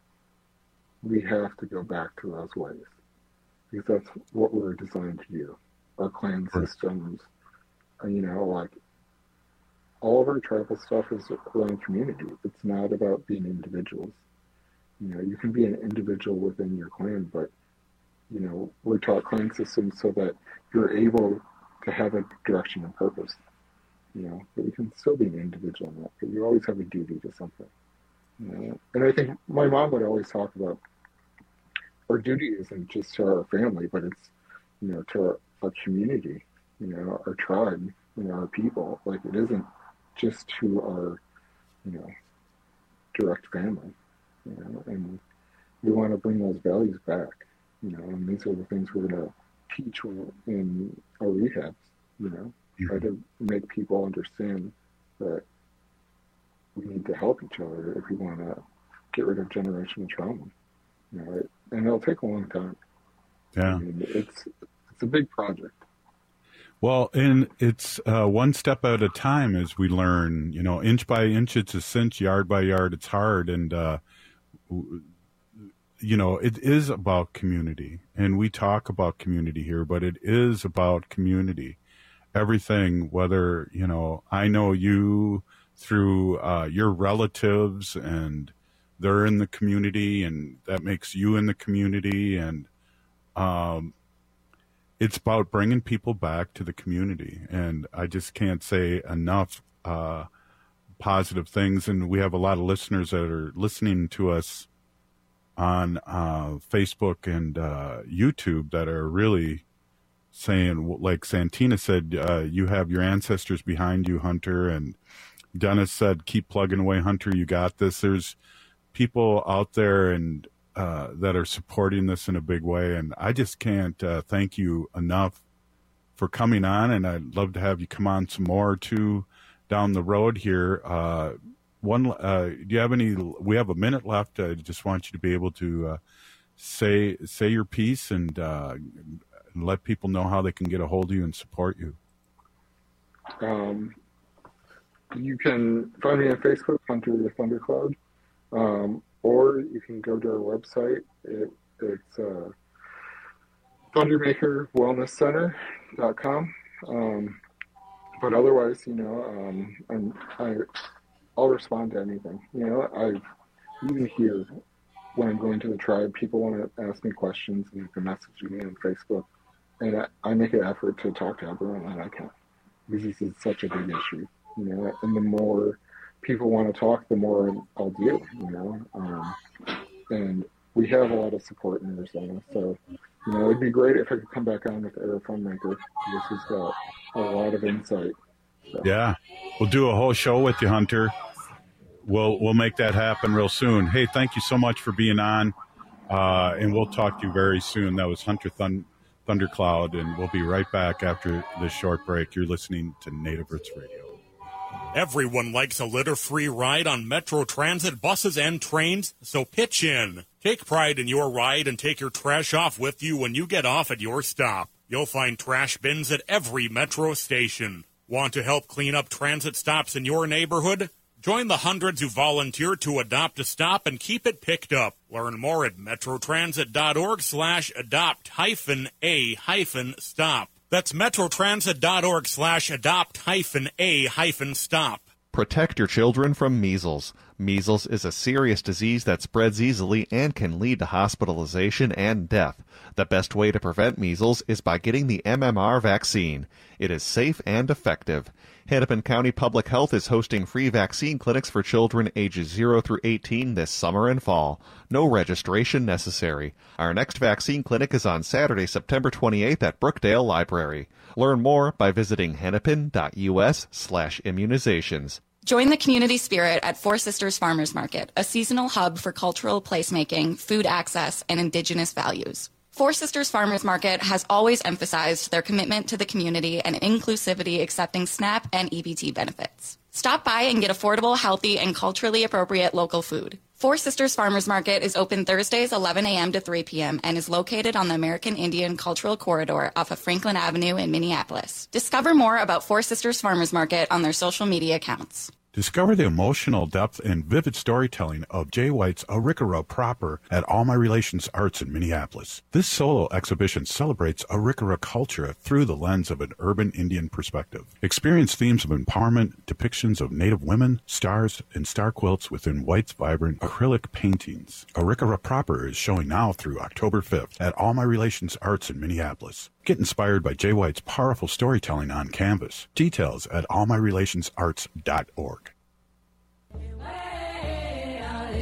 we have to go back to those ways because that's what we're designed to do. Our clan systems, you know, like all of our tribal stuff is around community. It's not about being individuals. You know, you can be an individual within your clan, but, you know, we're taught clan systems so that you're able to have a direction and purpose. You know, but you can still be an individual in that, but you always have a duty to something. You know? And I think my mom would always talk about our duty isn't just to our family, but it's, you know, to our, our community, you know, our tribe, you know, our people. Like, it isn't just to our, you know, direct family, you know, and we want to bring those values back, you know, and these are the things we're going to teach in our rehabs, you know, try to make people understand that we need to help each other if we want to get rid of generational trauma, you know, it, and it'll take a long time. Yeah. I mean, it's, it's a big project. Well, and it's uh, one step at a time as we learn, you know, inch by inch, it's a cinch, yard by yard, it's hard. And, uh, you know, it is about community. And we talk about community here, but it is about community. Everything, whether, you know, I know you through uh, your relatives and they're in the community and that makes you in the community. And, um, it's about bringing people back to the community. And I just can't say enough uh, positive things. And we have a lot of listeners that are listening to us on uh, Facebook and uh, YouTube that are really saying, like Santina said, uh, you have your ancestors behind you, Hunter. And Dennis said, keep plugging away, Hunter, you got this. There's people out there and Uh, that are supporting this in a big way. And I just can't uh, thank you enough for coming on. And I'd love to have you come on some more too down the road here. Uh, one, uh, do you have any, we have a minute left. I just want you to be able to uh, say, say your piece and uh, let people know how they can get a hold of you and support you. Um, you can find me on Facebook, Hunter the Thundercloud. Um, Or you can go to our website. It, it's uh, thundermaker wellness center dot com. Um, but otherwise, you know, um, I'm, I, I'll respond to anything. You know, I even here when I'm going to the tribe, people want to ask me questions and you can message me on Facebook. And I, I make an effort to talk to everyone that I can because this is such a big issue. You know, and the more people want to talk, the more I'll do, you know. Um, and we have a lot of support in Arizona, so, you know, it'd be great if I could come back on with Era Funmaker. This has got a lot of insight. So. Yeah, we'll do a whole show with you, Hunter. We'll we'll make that happen real soon. Hey, thank you so much for being on, uh, and we'll talk to you very soon. That was Hunter Thun- Thundercloud, and we'll be right back after this short break. You're listening to Native Roots Radio. Everyone likes a litter-free ride on Metro Transit buses and trains, so pitch in. Take pride in your ride and take your trash off with you when you get off at your stop. You'll find trash bins at every Metro station. Want to help clean up transit stops in your neighborhood? Join the hundreds who volunteer to adopt a stop and keep it picked up. Learn more at metrotransit.org slash adopt hyphen a hyphen stop. That's metrotransit.org slash adopt hyphen a hyphen stop. Protect your children from measles. Measles is a serious disease that spreads easily and can lead to hospitalization and death. The best way to prevent measles is by getting the M M R vaccine. It is safe and effective. Hennepin County Public Health is hosting free vaccine clinics for children ages zero through eighteen this summer and fall. No registration necessary. Our next vaccine clinic is on Saturday, September twenty-eighth at Brookdale Library. Learn more by visiting hennepin.us slash immunizations. Join the community spirit at Four Sisters Farmers Market, a seasonal hub for cultural placemaking, food access, and Indigenous values. Four Sisters Farmers Market has always emphasized their commitment to the community and inclusivity, accepting SNAP and E B T benefits. Stop by and get affordable, healthy, and culturally appropriate local food. Four Sisters Farmers Market is open Thursdays eleven a.m. to three p.m. and is located on the American Indian Cultural Corridor off of Franklin Avenue in Minneapolis. Discover more about Four Sisters Farmers Market on their social media accounts. Discover the emotional depth and vivid storytelling of Jay White's Arikara Proper at All My Relations Arts in Minneapolis. This solo exhibition celebrates Arikara culture through the lens of an urban Indian perspective. Experience themes of empowerment, depictions of Native women, stars, and star quilts within White's vibrant acrylic paintings. Arikara Proper is showing now through October fifth at All My Relations Arts in Minneapolis. Get inspired by Jay White's powerful storytelling on canvas. Details at all my relations arts dot org.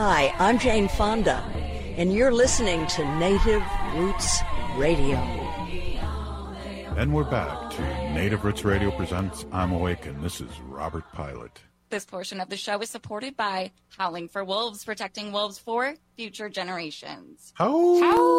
Hi, I'm Jane Fonda, and you're listening to Native Roots Radio. And we're back to Native Roots Radio presents I'm Awake, and this is Robert Pilot. This portion of the show is supported by Howling for Wolves, protecting wolves for future generations. How?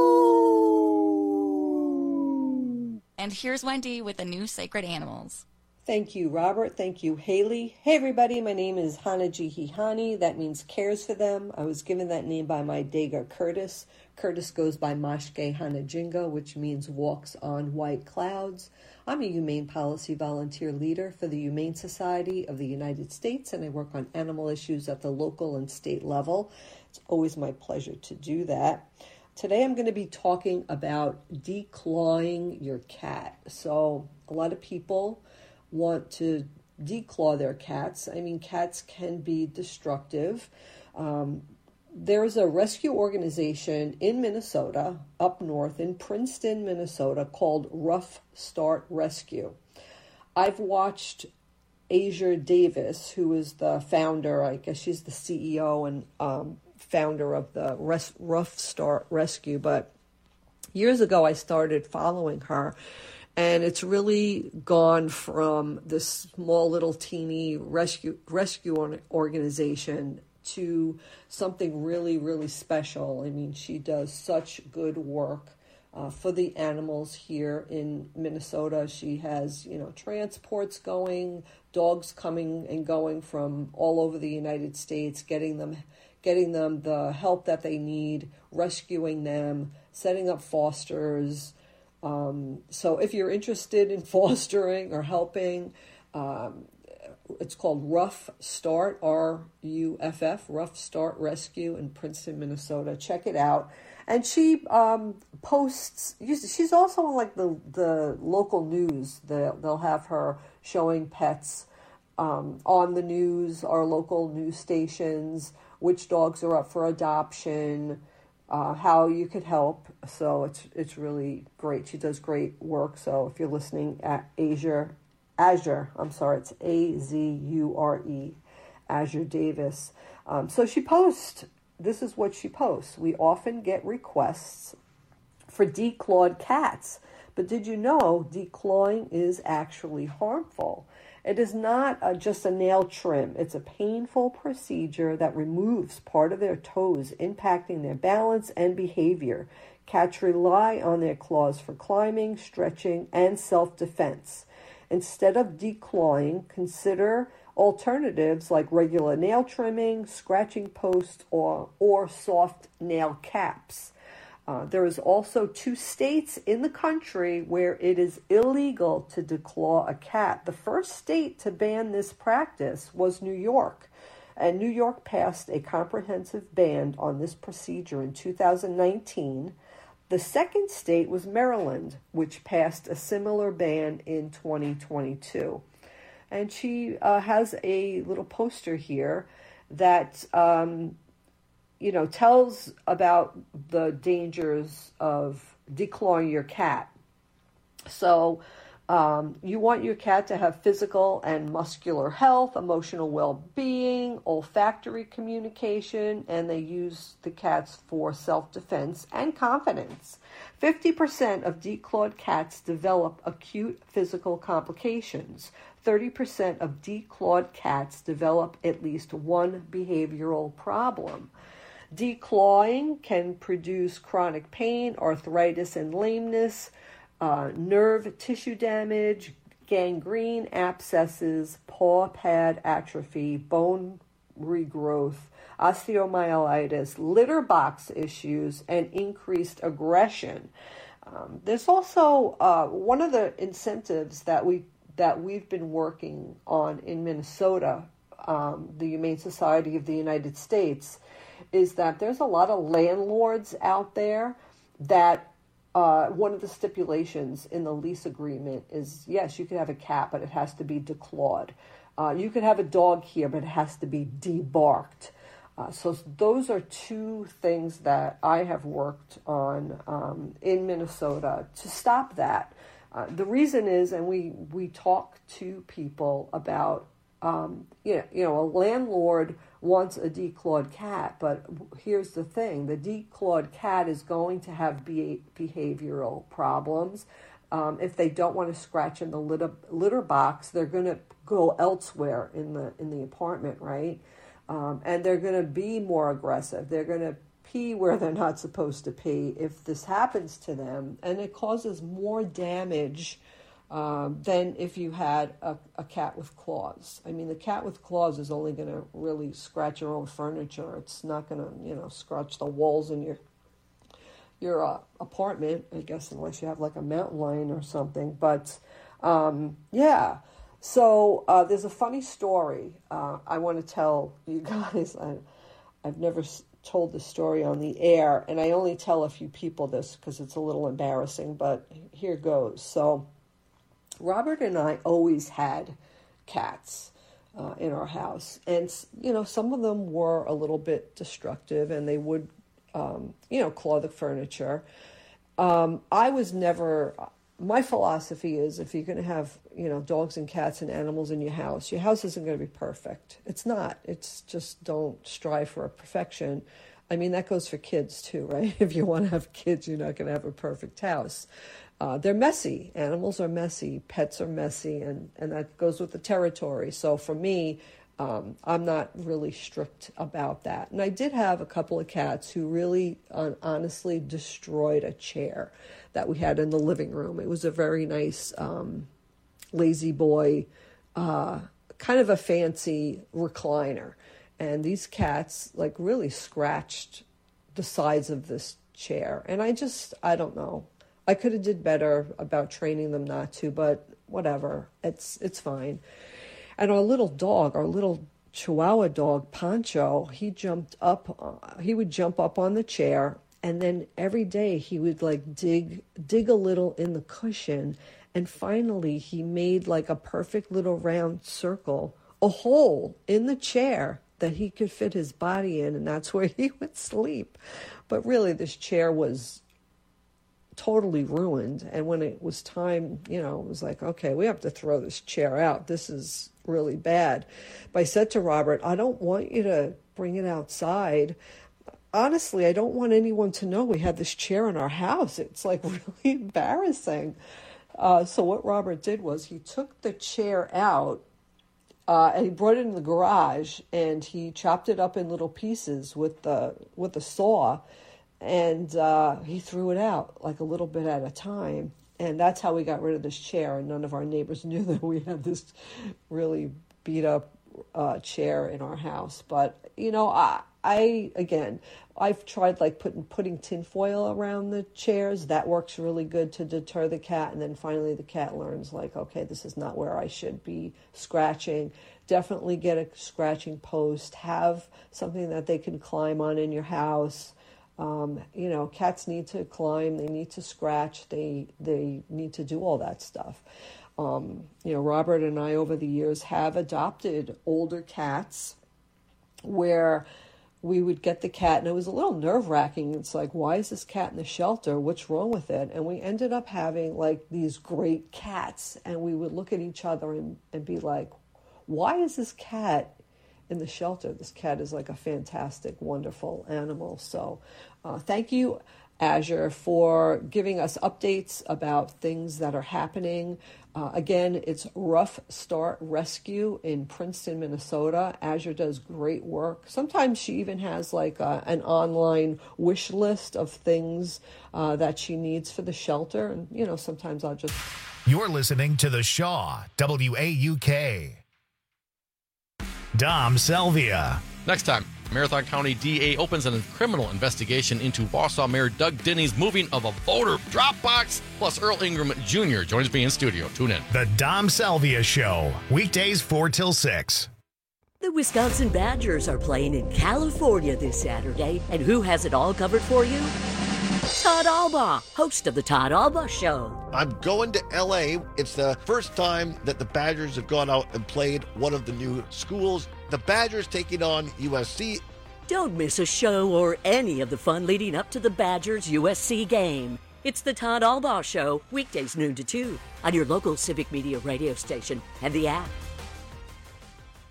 And here's Wendy with the new Sacred Animals. Thank you, Robert. Thank you, Haley. Hey, everybody. My name is Hanajihihani. That means cares for them. I was given that name by my Dega Curtis. Curtis goes by Mashke Hanajinga, which means walks on white clouds. I'm a humane policy volunteer leader for the Humane Society of the United States, and I work on animal issues at the local and state level. It's always my pleasure to do that. Today I'm going to be talking about declawing your cat. So a lot of people want to declaw their cats. I mean, cats can be destructive. Um, there's a rescue organization in Minnesota, up north in Princeton, Minnesota, called Rough Start Rescue. I've watched Asia Davis, who is the founder, I guess she's the C E O and um, founder of the Res- Rough Start Rescue, but years ago I started following her. And it's really gone from this small little teeny rescue rescue organization to something really, really special. I mean, she does such good work uh, for the animals here in Minnesota. She has, you know, transports going, dogs coming and going from all over the United States, getting them, getting them the help that they need, rescuing them, setting up fosters. Um, so if you're interested in fostering or helping, um, it's called Rough Start, R U F F, Rough Start Rescue in Princeton, Minnesota. Check it out. And she um, posts, she's also on like the, the local news. They'll, they'll have her showing pets um, on the news, our local news stations, which dogs are up for adoption, Uh, how you could help. So it's it's really great. She does great work. So if you're listening at Azure, Azure, I'm sorry, it's A Z U R E, Azure Davis. Um, so she posts, this is what she posts. We often get requests for declawed cats. But did you know declawing is actually harmful? It is not a, just a nail trim. It's a painful procedure that removes part of their toes, impacting their balance and behavior. Cats rely on their claws for climbing, stretching, and self-defense. Instead of declawing, consider alternatives like regular nail trimming, scratching posts, or, or soft nail caps. Uh, there is also two states in the country where it is illegal to declaw a cat. The first state to ban this practice was New York, and New York passed a comprehensive ban on this procedure in two thousand nineteen. The second state was Maryland, which passed a similar ban in twenty twenty-two. And she uh, has a little poster here that um, you know, tells about the dangers of declawing your cat. So um, you want your cat to have physical and muscular health, emotional well-being, olfactory communication, and they use the cats for self-defense and confidence. fifty percent of declawed cats develop acute physical complications. thirty percent of declawed cats develop at least one behavioral problem. Declawing can produce chronic pain, arthritis and lameness, uh, nerve tissue damage, gangrene, abscesses, paw pad atrophy, bone regrowth, osteomyelitis, litter box issues, and increased aggression. Um, there's also uh, one of the incentives that we that we've been working on in Minnesota, um, the Humane Society of the United States, is that there's a lot of landlords out there that uh, one of the stipulations in the lease agreement is, yes, you can have a cat, but it has to be declawed. Uh, you can have a dog here, but it has to be debarked. Uh, so those are two things that I have worked on um, in Minnesota to stop that. Uh, the reason is, and we, we talk to people about um, you know, you know, a landlord wants a declawed cat, but here's the thing: the declawed cat is going to have be- behavioral problems. Um, if they don't want to scratch in the litter, litter box, they're going to go elsewhere in the in the apartment, right? Um, and they're going to be more aggressive. They're going to pee where they're not supposed to pee if this happens to them, and it causes more damage um, than if you had a, a cat with claws. I mean, the cat with claws is only going to really scratch your own furniture. It's not going to, you know, scratch the walls in your your uh, apartment, I guess, unless you have like a mountain lion or something. But um, yeah, so uh, there's a funny story uh, I want to tell you guys. I, I've never s- told this story on the air, and I only tell a few people this because it's a little embarrassing, but here goes. So Robert and I always had cats uh, in our house, and you know, some of them were a little bit destructive, and they would Um, you know, claw the furniture. Um, I was never, my philosophy is if you're going to have, you know, dogs and cats and animals in your house, your house isn't going to be perfect. It's not. It's just don't strive for a perfection. I mean, that goes for kids too, right? If you want to have kids, you're not going to have a perfect house. Uh, they're messy. Animals are messy. Pets are messy. And, and that goes with the territory. So for me, Um, I'm not really strict about that. And I did have a couple of cats who really uh, honestly destroyed a chair that we had in the living room. It was a very nice um, lazy boy, uh, kind of a fancy recliner. And these cats like really scratched the sides of this chair. And I just, I don't know. I could have did better about training them not to, but whatever. It's, it's fine. And our little dog, our little Chihuahua dog, Pancho, he jumped up, uh, he would jump up on the chair, and then every day he would like dig, dig a little in the cushion, and finally he made like a perfect little round circle, a hole in the chair that he could fit his body in, and that's where he would sleep. But really, this chair was totally ruined, and when it was time, you know, it was like, okay, we have to throw this chair out. This is really bad. But I said to Robert, I don't want you to bring it outside. Honestly, I don't want anyone to know we had this chair in our house. It's like really embarrassing. Uh, so what Robert did was he took the chair out uh, and he brought it in the garage, and he chopped it up in little pieces with the with the saw, and uh, he threw it out like a little bit at a time. And that's how we got rid of this chair, and none of our neighbors knew that we had this really beat up uh, chair in our house. But, you know, I, I again, I've tried like putting, putting tinfoil around the chairs. That works really good to deter the cat. And then finally the cat learns like, okay, this is not where I should be scratching. Definitely get a scratching post. Have something that they can climb on in your house. Um, you know, cats need to climb, they need to scratch, they they need to do all that stuff. Um, you know, Robert and I over the years have adopted older cats where we would get the cat, and it was a little nerve-wracking. It's like, why is this cat in the shelter? What's wrong with it? And we ended up having like these great cats, and we would look at each other and, and be like, why is this cat in the shelter? This cat is like a fantastic, wonderful animal. So uh, thank you, Azure, for giving us updates about things that are happening. Uh, again, it's Rough Start Rescue in Princeton, Minnesota. Azure does great work. Sometimes she even has like a, an online wish list of things uh, that she needs for the shelter. And, you know, sometimes I'll just... You're listening to The Shaw, W A U K. Dom Salvia. Next time, Marathon County D A opens a criminal investigation into Wausau Mayor Doug Denny's moving of a voter drop box. Plus, Earl Ingram Junior joins me in studio. Tune in. The Dom Salvia Show, weekdays four till six. The Wisconsin Badgers are playing in California this Saturday, and who has it all covered for you? Todd Albaugh, host of the Todd Albaugh Show. I'm going to L A. It's the first time that the Badgers have gone out and played one of the new schools. The Badgers taking on U S C. Don't miss a show or any of the fun leading up to the Badgers U S C game. It's the Todd Albaugh Show, weekdays noon to two, on your local Civic Media radio station and the app.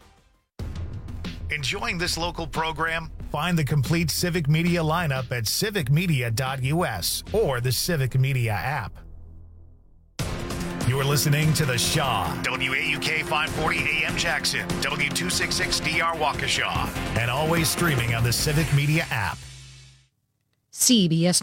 Enjoying this local program? Find the complete Civic Media lineup at civic media dot u s or the Civic Media app. You're listening to The Shaw, W A U K five forty A M Jackson, W two sixty-six D R Waukesha, and always streaming on the Civic Media app. C B S